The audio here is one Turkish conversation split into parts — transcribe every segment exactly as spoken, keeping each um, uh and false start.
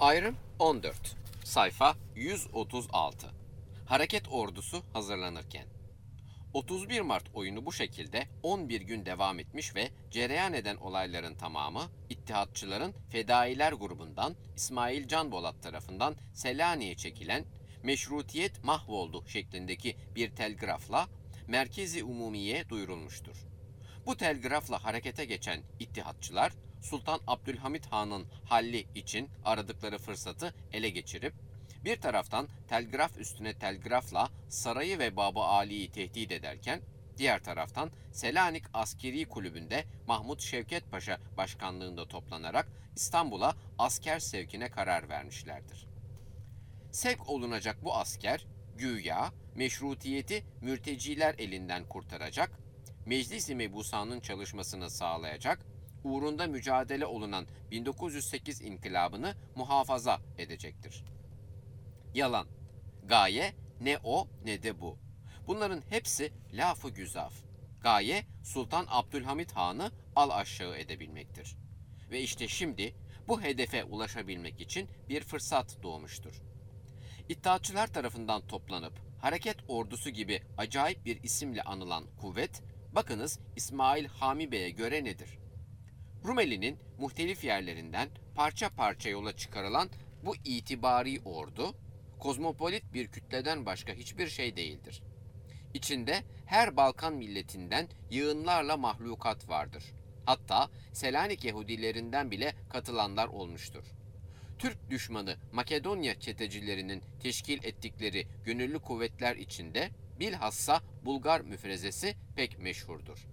Ayrım on dört. Sayfa yüz otuz altı. Hareket ordusu hazırlanırken. otuz bir Mart oyunu bu şekilde on bir gün devam etmiş ve cereyan eden olayların tamamı İttihatçıların Fedailer grubundan İsmail Can Bolat tarafından Selanik'e çekilen "Meşrutiyet mahvoldu" şeklindeki bir telgrafla Merkezi Umumiye duyurulmuştur. Bu telgrafla harekete geçen İttihatçılar Sultan Abdülhamit Han'ın halli için aradıkları fırsatı ele geçirip bir taraftan telgraf üstüne telgrafla sarayı ve Baba Ali'yi tehdit ederken diğer taraftan Selanik Askeri Kulübü'nde Mahmut Şevket Paşa başkanlığında toplanarak İstanbul'a asker sevkine karar vermişlerdir. Sevk olunacak bu asker güya meşrutiyeti mürteciler elinden kurtaracak, Meclis-i Mebusan'ın çalışmasını sağlayacak, uğrunda mücadele olunan bin dokuz yüz sekiz inkılabını muhafaza edecektir. Yalan. Gaye ne o ne de bu. Bunların hepsi laf-ı güzaf. Gaye Sultan Abdülhamit Han'ı al aşağı edebilmektir. Ve işte şimdi bu hedefe ulaşabilmek için bir fırsat doğmuştur. İttihatçılar tarafından toplanıp hareket ordusu gibi acayip bir isimle anılan kuvvet, bakınız İsmail Hami Bey'e göre nedir? Rumeli'nin muhtelif yerlerinden parça parça yola çıkarılan bu itibari ordu, kozmopolit bir kütleden başka hiçbir şey değildir. İçinde her Balkan milletinden yığınlarla mahlukat vardır. Hatta Selanik Yahudilerinden bile katılanlar olmuştur. Türk düşmanı Makedonya çetecilerinin teşkil ettikleri gönüllü kuvvetler içinde bilhassa Bulgar müfrezesi pek meşhurdur.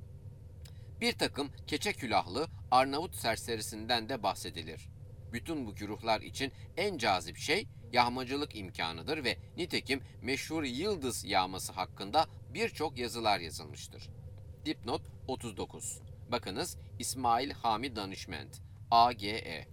Bir takım keçe külahlı Arnavut serserisinden de bahsedilir. Bütün bu güruhlar için en cazip şey yağmacılık imkanıdır ve nitekim meşhur Yıldız yağması hakkında birçok yazılar yazılmıştır. Dipnot otuz dokuz. Bakınız İsmail Hami Danışment, A G E.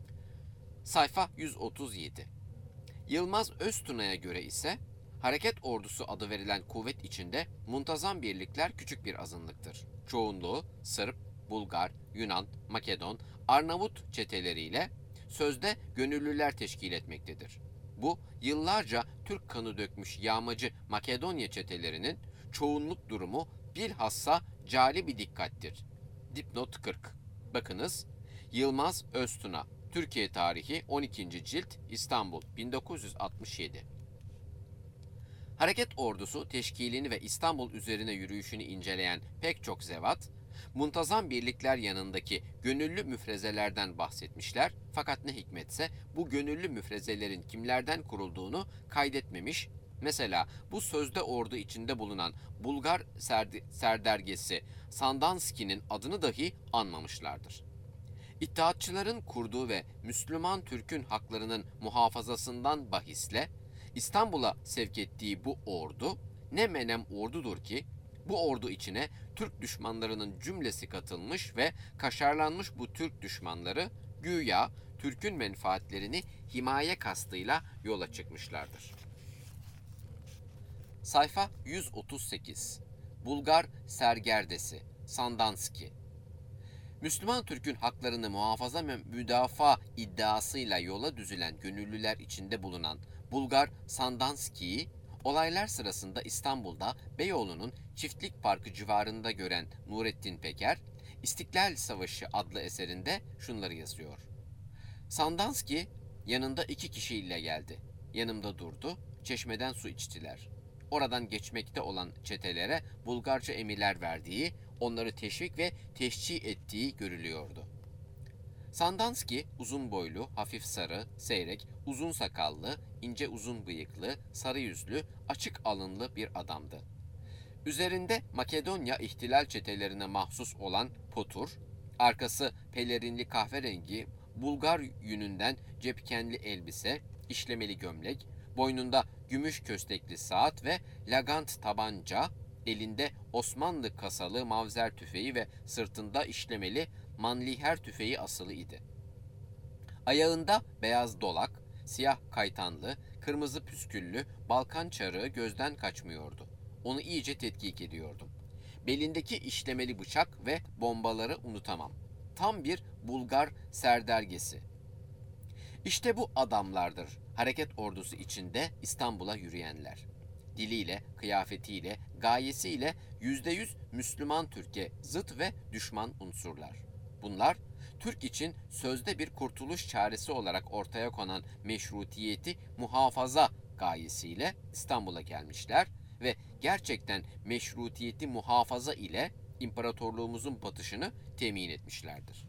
Sayfa yüz otuz yedi. Yılmaz Öztuna'ya göre ise hareket ordusu adı verilen kuvvet içinde muntazam birlikler küçük bir azınlıktır. Çoğunluğu Sırp, Bulgar, Yunan, Makedon, Arnavut çeteleriyle sözde gönüllüler teşkil etmektedir. Bu yıllarca Türk kanı dökmüş yağmacı Makedonya çetelerinin çoğunluk durumu bilhassa cali bir dikkattir. Dipnot kırk. Bakınız Yılmaz Öztuna, Türkiye Tarihi on ikinci cilt İstanbul bin dokuz yüz altmış yedi. Hareket ordusu teşkilini ve İstanbul üzerine yürüyüşünü inceleyen pek çok zevat, muntazam birlikler yanındaki gönüllü müfrezelerden bahsetmişler fakat ne hikmetse bu gönüllü müfrezelerin kimlerden kurulduğunu kaydetmemiş. Mesela bu sözde ordu içinde bulunan Bulgar serdergesi Sandanski'nin adını dahi anmamışlardır. İttihatçıların kurduğu ve Müslüman Türk'ün haklarının muhafazasından bahisle İstanbul'a sevk ettiği bu ordu ne menem ordudur ki bu ordu içine Türk düşmanlarının cümlesi katılmış ve kaşarlanmış bu Türk düşmanları güya Türk'ün menfaatlerini himaye kastıyla yola çıkmışlardır. Sayfa yüz otuz sekiz. Bulgar sergerdesi Sandanski. Müslüman Türk'ün haklarını muhafaza ve müdafaa iddiasıyla yola düzülen gönüllüler içinde bulunan Bulgar Sandanski'yi olaylar sırasında İstanbul'da Beyoğlu'nun Çiftlik Parkı civarında gören Nurettin Peker, İstiklal Savaşı adlı eserinde şunları yazıyor. Sandanski yanında iki kişiyle geldi. Yanımda durdu, çeşmeden su içtiler. Oradan geçmekte olan çetelere Bulgarca emirler verdiği, onları teşvik ve teşcih ettiği görülüyordu. Sandanski uzun boylu, hafif sarı, seyrek, uzun sakallı, ince uzun bıyıklı, sarı yüzlü, açık alınlı bir adamdı. Üzerinde Makedonya ihtilal çetelerine mahsus olan potur, arkası pelerinli kahverengi Bulgar yününden cepkenli elbise, işlemeli gömlek, boynunda gümüş köstekli saat ve lagant tabanca, elinde Osmanlı kasalı mavzer tüfeği ve sırtında işlemeli manliher tüfeği asılı idi. Ayağında beyaz dolak, siyah kaytanlı, kırmızı püsküllü Balkan çarığı gözden kaçmıyordu. Onu iyice tetkik ediyordum. Belindeki işlemeli bıçak ve bombaları unutamam. Tam bir Bulgar serdergesi. İşte bu adamlardır hareket ordusu içinde İstanbul'a yürüyenler. Diliyle, kıyafetiyle, gayesiyle yüzde yüz Müslüman Türk'e zıt ve düşman unsurlar. Bunlar, Türk için sözde bir kurtuluş çaresi olarak ortaya konan meşrutiyeti muhafaza gayesiyle İstanbul'a gelmişler ve gerçekten meşrutiyeti muhafaza ile imparatorluğumuzun batışını temin etmişlerdir.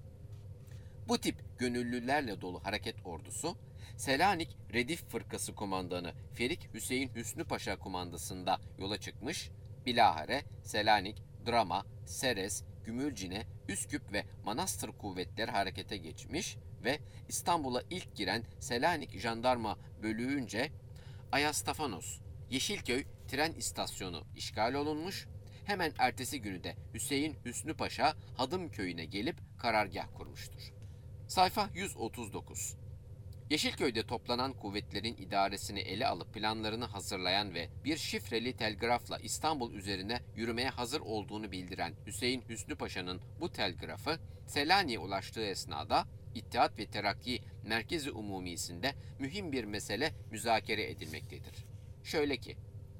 Bu tip gönüllülerle dolu hareket ordusu, Selanik Redif Fırkası Kumandanı Ferik Hüseyin Hüsnü Paşa kumandasında yola çıkmış, bilahare Selanik, Drama, Seres, Gümülcine, Üsküp ve Manastır kuvvetleri harekete geçmiş ve İstanbul'a ilk giren Selanik Jandarma Bölüğü'nce Ayastafanos, Yeşilköy tren istasyonu işgal olunmuş, hemen ertesi günü de Hüseyin Hüsnü Paşa Hadımköy'üne gelip karargah kurmuştur. Sayfa yüz otuz dokuz. Yeşilköy'de toplanan kuvvetlerin idaresini ele alıp planlarını hazırlayan ve bir şifreli telgrafla İstanbul üzerine yürümeye hazır olduğunu bildiren Hüseyin Hüsnü Paşa'nın bu telgrafı Selanik'e ulaştığı esnada İttihat ve Terakki Merkezi Umumisi'nde mühim bir mesele müzakere edilmektedir. Şöyle ki,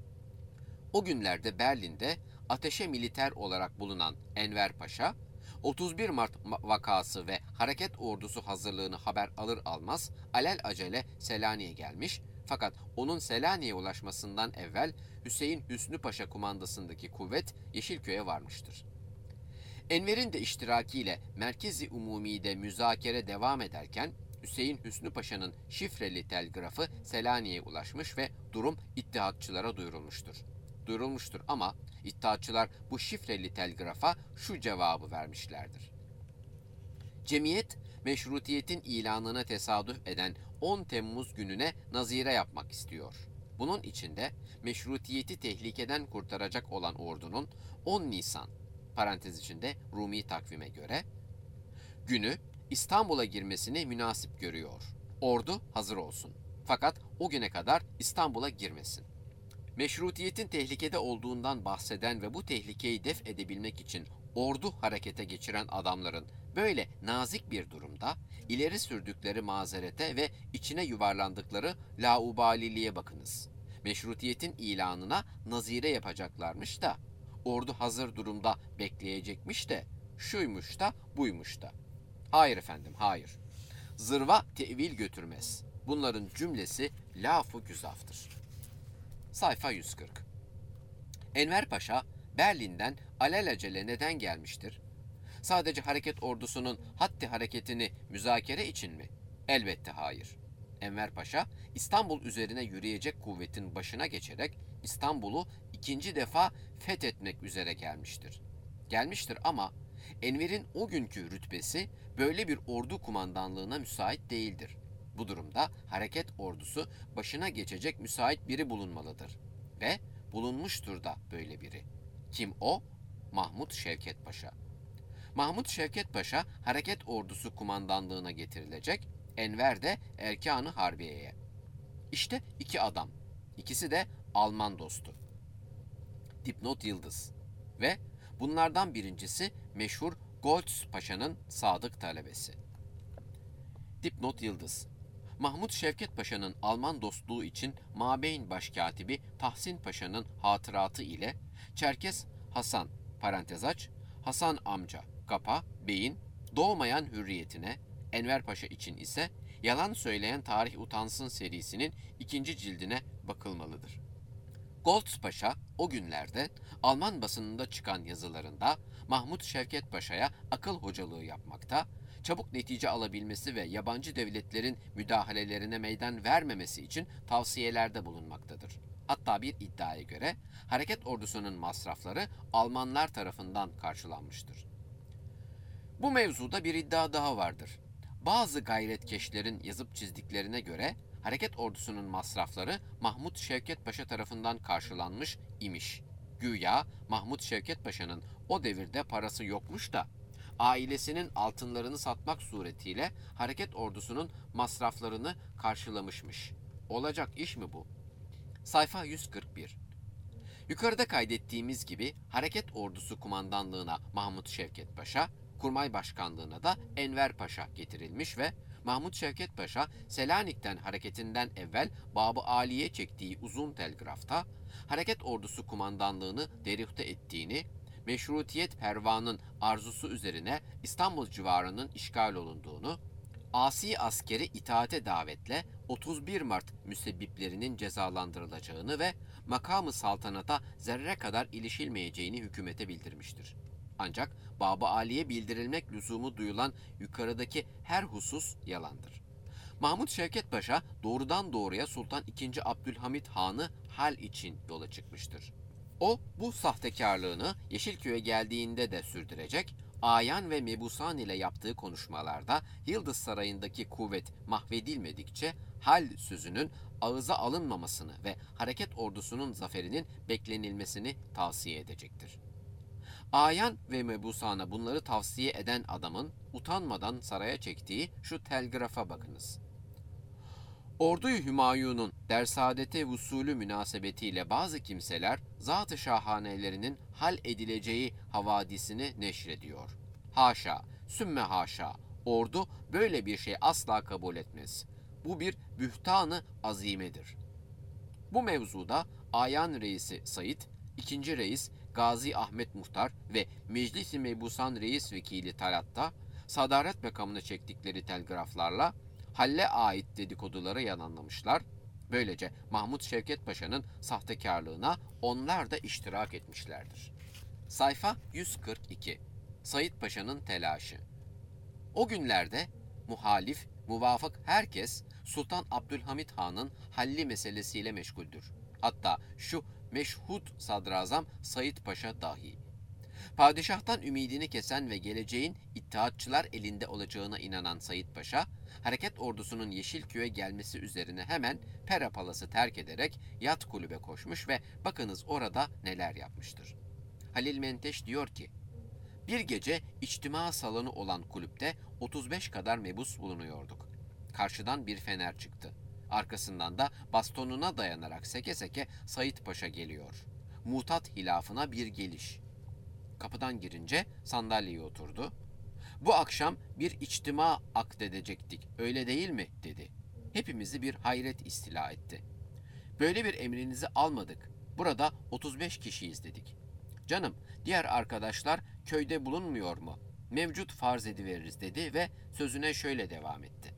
o günlerde Berlin'de ateşe militer olarak bulunan Enver Paşa, otuz bir Mart vakası ve hareket ordusu hazırlığını haber alır almaz alelacele Selanik'e gelmiş, fakat onun Selanik'e ulaşmasından evvel Hüseyin Hüsnü Paşa kumandasındaki kuvvet Yeşilköy'e varmıştır. Enver'in de iştirakiyle Merkezi Umumi'de müzakere devam ederken Hüseyin Hüsnü Paşa'nın şifreli telgrafı Selanik'e ulaşmış ve durum İttihatçılara duyurulmuştur. Duyurulmuştur ama İttihatçılar bu şifreli telgrafa şu cevabı vermişlerdir. Cemiyet, meşrutiyetin ilanına tesadüf eden on Temmuz gününe nazire yapmak istiyor. Bunun içinde meşrutiyeti tehlikeden kurtaracak olan ordunun on Nisan, parantez içinde Rumi takvime göre, günü İstanbul'a girmesini münasip görüyor. Ordu hazır olsun. Fakat o güne kadar İstanbul'a girmesin. Meşrutiyetin tehlikede olduğundan bahseden ve bu tehlikeyi def edebilmek için ordu harekete geçiren adamların böyle nazik bir durumda ileri sürdükleri mazerete ve içine yuvarlandıkları laubaliliğe bakınız. Meşrutiyetin ilanına nazire yapacaklarmış da, ordu hazır durumda bekleyecekmiş de, şuymuş da buymuş da. Hayır efendim, hayır. Zırva tevil götürmez. Bunların cümlesi laf-ı güzaftır. Sayfa yüz kırk. Enver Paşa Berlin'den alelacele neden gelmiştir? Sadece hareket ordusunun haddi hareketini müzakere için mi? Elbette hayır. Enver Paşa İstanbul üzerine yürüyecek kuvvetin başına geçerek İstanbul'u ikinci defa fethetmek üzere gelmiştir. Gelmiştir ama Enver'in o günkü rütbesi böyle bir ordu kumandanlığına müsait değildir. Bu durumda hareket ordusu başına geçecek müsait biri bulunmalıdır. Ve bulunmuştur da böyle biri. Kim o? Mahmut Şevket Paşa. Mahmut Şevket Paşa hareket ordusu kumandanlığına getirilecek, Enver de Erkan-ı Harbiye'ye. İşte iki adam. İkisi de Alman dostu. Dipnot Yıldız. Ve bunlardan birincisi meşhur Goltz Paşa'nın sadık talebesi. Dipnot Yıldız. Mahmut Şevket Paşa'nın Alman dostluğu için Mabeyn Başkatibi Tahsin Paşa'nın hatıratı ile Çerkes Hasan, parantez aç, Hasan amca, kapa, beyin, doğmayan hürriyetine, Enver Paşa için ise Yalan Söyleyen Tarih Utansın serisinin ikinci cildine bakılmalıdır. Goltz Paşa o günlerde Alman basınında çıkan yazılarında Mahmut Şevket Paşa'ya akıl hocalığı yapmakta, çabuk netice alabilmesi ve yabancı devletlerin müdahalelerine meydan vermemesi için tavsiyelerde bulunmaktadır. Hatta bir iddiaya göre hareket ordusunun masrafları Almanlar tarafından karşılanmıştır. Bu mevzuda bir iddia daha vardır. Bazı gayretkeşlerin yazıp çizdiklerine göre hareket ordusunun masrafları Mahmut Şevket Paşa tarafından karşılanmış imiş. Güya Mahmut Şevket Paşa'nın o devirde parası yokmuş da ailesinin altınlarını satmak suretiyle hareket ordusunun masraflarını karşılamışmış. Olacak iş mi bu? Sayfa yüz kırk bir. Yukarıda kaydettiğimiz gibi hareket ordusu kumandanlığına Mahmut Şevket Paşa, kurmay başkanlığına da Enver Paşa getirilmiş ve Mahmut Şevket Paşa, Selanik'ten hareketinden evvel Babı Ali'ye çektiği uzun telgrafta, hareket ordusu kumandanlığını derüfte ettiğini, meşrutiyet pervanın arzusu üzerine İstanbul civarının işgal olunduğunu, asi askeri itaate davetle otuz bir Mart müsebbiplerinin cezalandırılacağını ve makamı saltanata zerre kadar ilişilmeyeceğini hükümete bildirmiştir. Ancak Babı Ali'ye bildirilmek lüzumu duyulan yukarıdaki her husus yalandır. Mahmut Şevket Paşa doğrudan doğruya Sultan ikinci. Abdülhamit Han'ı hal için yola çıkmıştır. O bu sahtekarlığını Yeşilköy'e geldiğinde de sürdürecek, Ayan ve Mebusan ile yaptığı konuşmalarda Yıldız Sarayı'ndaki kuvvet mahvedilmedikçe hal sözünün ağıza alınmamasını ve hareket ordusunun zaferinin beklenilmesini tavsiye edecektir. Ayan ve Mebusan'a bunları tavsiye eden adamın utanmadan saraya çektiği şu telgrafa bakınız. Ordu-i Hümayun'un dersaadete vusulü münasebetiyle bazı kimseler zat-ı şahanelerinin hal edileceği havadisini neşrediyor. Haşa, sümme haşa, ordu böyle bir şey asla kabul etmez. Bu bir bühtanı azimedir. Bu mevzuda Ayan Reisi Said, ikinci Reis Gazi Ahmet Muhtar ve Meclis-i Mebusan Reis Vekili Talat'ta sadaret makamını çektikleri telgraflarla halle ait dedikoduları yalanlamışlar. Böylece Mahmut Şevket Paşa'nın sahtekarlığına onlar da iştirak etmişlerdir. Sayfa yüz kırk iki. Said Paşa'nın telaşı. O günlerde muhalif, muvafık herkes Sultan Abdülhamit Han'ın halli meselesiyle meşguldür. Hatta şu meşhud sadrazam Said Paşa dahi. Padişahtan ümidini kesen ve geleceğin İttihatçılar elinde olacağına inanan Said Paşa, hareket ordusunun Yeşilköy'e gelmesi üzerine hemen Pera Palas'ı terk ederek yat kulübe koşmuş ve bakınız orada neler yapmıştır. Halil Menteş diyor ki, bir gece içtima salonu olan kulüpte otuz beş kadar mebus bulunuyorduk. Karşıdan bir fener çıktı. Arkasından da bastonuna dayanarak seke seke Said Paşa geliyor. Mutat hilafına bir geliş. Kapıdan girince sandalyeye oturdu. Bu akşam bir içtima akdedecektik, öyle değil mi? Dedi. Hepimizi bir hayret istila etti. Böyle bir emrinizi almadık. Burada otuz beş kişiyiz dedik. Canım, diğer arkadaşlar köyde bulunmuyor mu? Mevcut farz ediveririz dedi ve sözüne şöyle devam etti.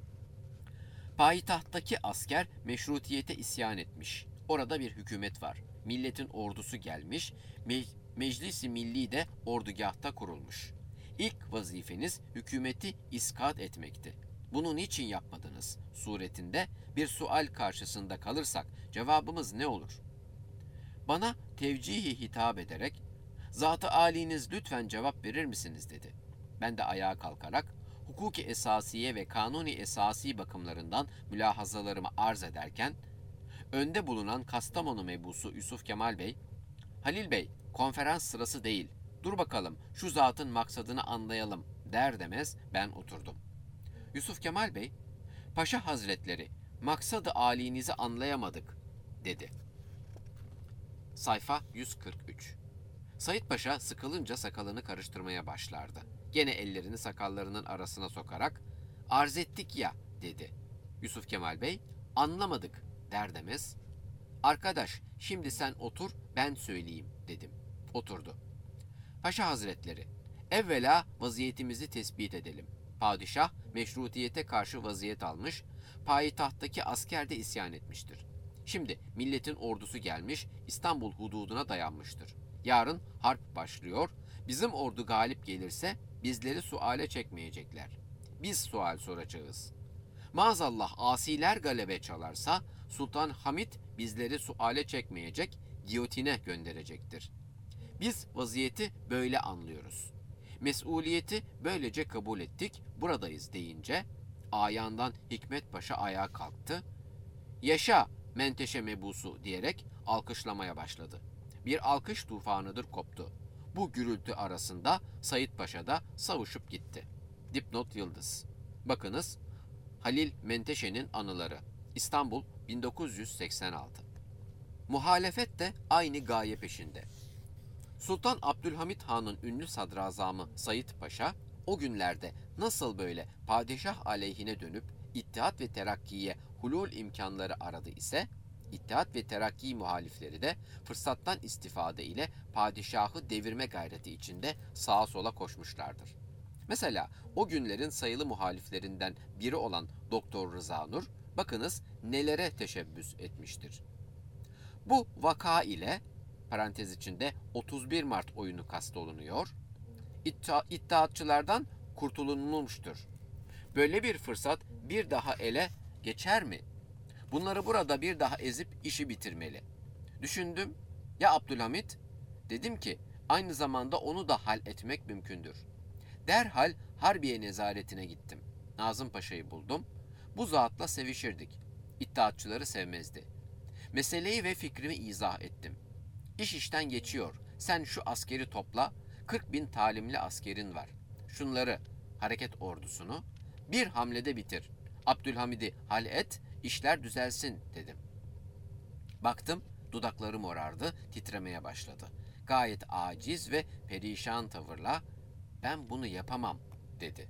Payitahttaki asker meşrutiyete isyan etmiş. Orada bir hükümet var. Milletin ordusu gelmiş. Me- Meclis-i Milli de ordugahta kurulmuş. İlk vazifeniz hükümeti iskat etmekti. Bunu niçin yapmadınız? Suretinde bir sual karşısında kalırsak cevabımız ne olur? Bana tevcihi hitap ederek, Zat-ı âliniz lütfen cevap verir misiniz dedi. Ben de ayağa kalkarak, hukuki esasiye ve kanuni esasi bakımlarından mülahazalarımı arz ederken, önde bulunan Kastamonu mebusu Yusuf Kemal Bey, Halil Bey, konferans sırası değil, dur bakalım şu zatın maksadını anlayalım der demez ben oturdum. Yusuf Kemal Bey, Paşa Hazretleri, maksadı âlinizi anlayamadık dedi. Sayfa yüz kırk üç. Said Paşa sıkılınca sakalını karıştırmaya başlardı. Gene ellerini sakallarının arasına sokarak arz ettik ya dedi. Yusuf Kemal Bey anlamadık der demez arkadaş şimdi sen otur ben söyleyeyim dedim. Oturdu. Paşa Hazretleri evvela vaziyetimizi tespit edelim. Padişah meşrutiyete karşı vaziyet almış, payitahttaki asker de isyan etmiştir. Şimdi milletin ordusu gelmiş, İstanbul hududuna dayanmıştır. Yarın harp başlıyor, bizim ordu galip gelirse bizleri suale çekmeyecekler. Biz sual soracağız. Maazallah asiler galebe çalarsa Sultan Hamit bizleri suale çekmeyecek, giyotine gönderecektir. Biz vaziyeti böyle anlıyoruz. Mesuliyeti böylece kabul ettik, buradayız deyince ayandan Hikmet Paşa ayağa kalktı. Yaşa Menteşe mebusu diyerek alkışlamaya başladı. Bir alkış tufanıdır koptu. Bu gürültü arasında Said Paşa da savuşup gitti. Dipnot Yıldız. Bakınız Halil Menteşe'nin anıları. İstanbul bin dokuz yüz seksen altı. Muhalefet de aynı gaye peşinde. Sultan Abdülhamit Han'ın ünlü sadrazamı Said Paşa o günlerde nasıl böyle padişah aleyhine dönüp İttihat ve Terakki'ye hulul imkanları aradı ise, İttihat ve Terakki muhalifleri de fırsattan istifade ile padişahı devirme gayreti içinde sağa sola koşmuşlardır. Mesela o günlerin sayılı muhaliflerinden biri olan Doktor Rıza Nur, bakınız nelere teşebbüs etmiştir. Bu vaka ile parantez içinde otuz bir Mart oyunu kastolunuyor, İtta, İttihatçılardan kurtulunmuştur. Böyle bir fırsat bir daha ele geçer mi? Bunları burada bir daha ezip işi bitirmeli. Düşündüm, ya Abdülhamit? Dedim ki aynı zamanda onu da hal etmek mümkündür. Derhal Harbiye nezaretine gittim. Nazım Paşa'yı buldum. Bu zatla sevişirdik. İttihatçıları sevmezdi. Meseleyi ve fikrimi izah ettim. İş işten geçiyor. Sen şu askeri topla. kırk bin talimli askerin var. Şunları, hareket ordusunu bir hamlede bitir. Abdülhamid'i hal et, işler düzelsin dedim. Baktım dudakları morardı, titremeye başladı. Gayet aciz ve perişan tavırla ben bunu yapamam dedi.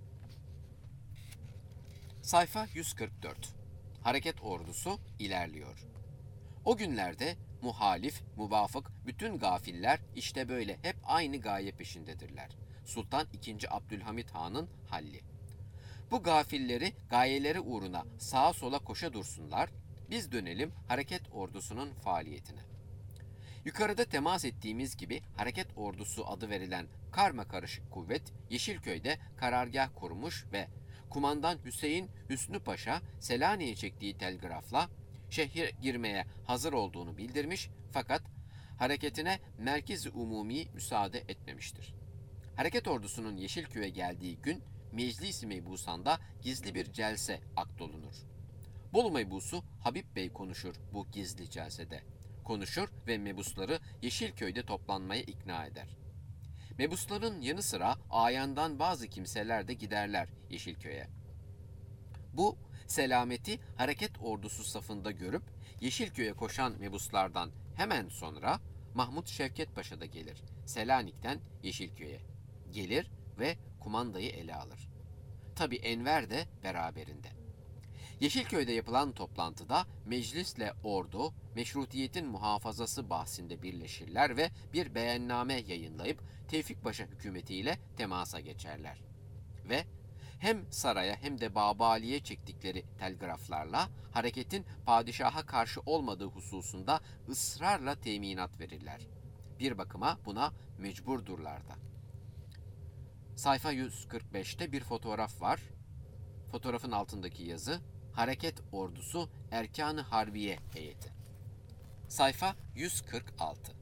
Sayfa yüz kırk dört. Hareket ordusu ilerliyor. O günlerde muhalif, muvafık bütün gafiller işte böyle hep aynı gaye peşindedirler. Sultan ikinci. Abdülhamit Han'ın halli. Bu gafilleri gayeleri uğruna sağa sola koşa dursunlar, biz dönelim hareket ordusunun faaliyetine. Yukarıda temas ettiğimiz gibi hareket ordusu adı verilen karmakarışık kuvvet Yeşilköy'de karargah kurmuş ve kumandan Hüseyin Hüsnü Paşa Selanik'e çektiği telgrafla şehre girmeye hazır olduğunu bildirmiş fakat hareketine Merkez-i Umumi müsaade etmemiştir. Hareket ordusunun Yeşilköy'e geldiği gün Meclis-i Mebusan'da gizli bir celse akdolunur. Bolu mebusu Habib Bey konuşur bu gizli celsede. Konuşur ve mebusları Yeşilköy'de toplanmaya ikna eder. Mebusların yanı sıra ayandan bazı kimseler de giderler Yeşilköy'e. Bu selameti hareket ordusu safında görüp Yeşilköy'e koşan mebuslardan hemen sonra Mahmut Şevket Paşa da gelir. Selanik'ten Yeşilköy'e gelir ve kumandayı ele alır. Tabi Enver de beraberinde. Yeşilköy'de yapılan toplantıda meclisle ordu meşrutiyetin muhafazası bahsinde birleşirler ve bir beyanname yayınlayıp Tevfik Paşa hükümetiyle temasa geçerler. Ve hem saraya hem de Babali'ye çektikleri telgraflarla hareketin padişaha karşı olmadığı hususunda ısrarla teminat verirler. Bir bakıma buna mecburdurlar da. Sayfa yüz kırk beşte bir fotoğraf var. Fotoğrafın altındaki yazı Hareket Ordusu Erkan-ı Harbiye Heyeti. Sayfa yüz kırk altı.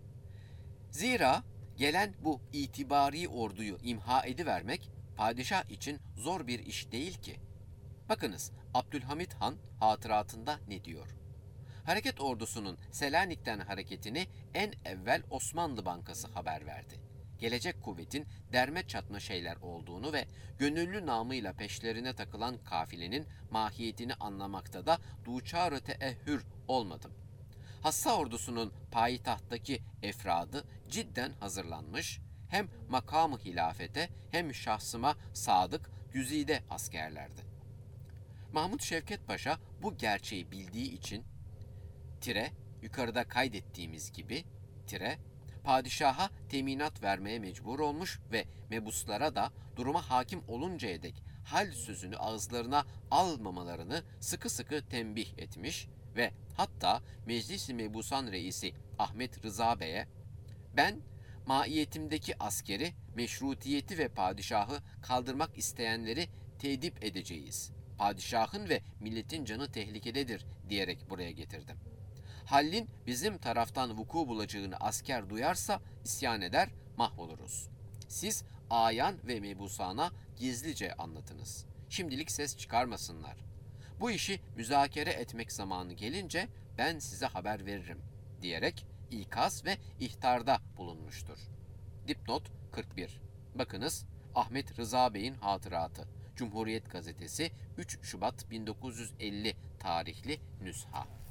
Zira gelen bu itibari orduyu imha edivermek padişah için zor bir iş değil ki. Bakınız Abdülhamit Han hatıratında ne diyor? Hareket ordusunun Selanik'ten hareketini en evvel Osmanlı Bankası haber verdi. Gelecek kuvvetin derme çatma şeyler olduğunu ve gönüllü namıyla peşlerine takılan kafilenin mahiyetini anlamakta da duçar-ı teehhür olmadım. Hassa ordusunun payitahttaki efradı cidden hazırlanmış, hem makamı hilafete hem şahsıma sadık güzide askerlerdi. Mahmut Şevket Paşa bu gerçeği bildiği için tire yukarıda kaydettiğimiz gibi tire padişaha teminat vermeye mecbur olmuş ve mebuslara da duruma hakim oluncaya dek hal sözünü ağızlarına almamalarını sıkı sıkı tembih etmiş ve hatta Meclis-i Mebusan Reisi Ahmet Rıza Bey'e ben maiyetimdeki askeri, meşrutiyeti ve padişahı kaldırmak isteyenleri tedip edeceğiz. Padişahın ve milletin canı tehlikededir diyerek buraya getirdim. Hallin bizim taraftan vuku bulacağını asker duyarsa isyan eder, mahvoluruz. Siz ayan ve mebusana gizlice anlatınız. Şimdilik ses çıkarmasınlar. Bu işi müzakere etmek zamanı gelince ben size haber veririm diyerek ikaz ve ihtarda bulunmuştur. Dipnot kırk bir. Bakınız Ahmet Rıza Bey'in hatıratı. Cumhuriyet Gazetesi üç Şubat bin dokuz yüz elli tarihli nüsha.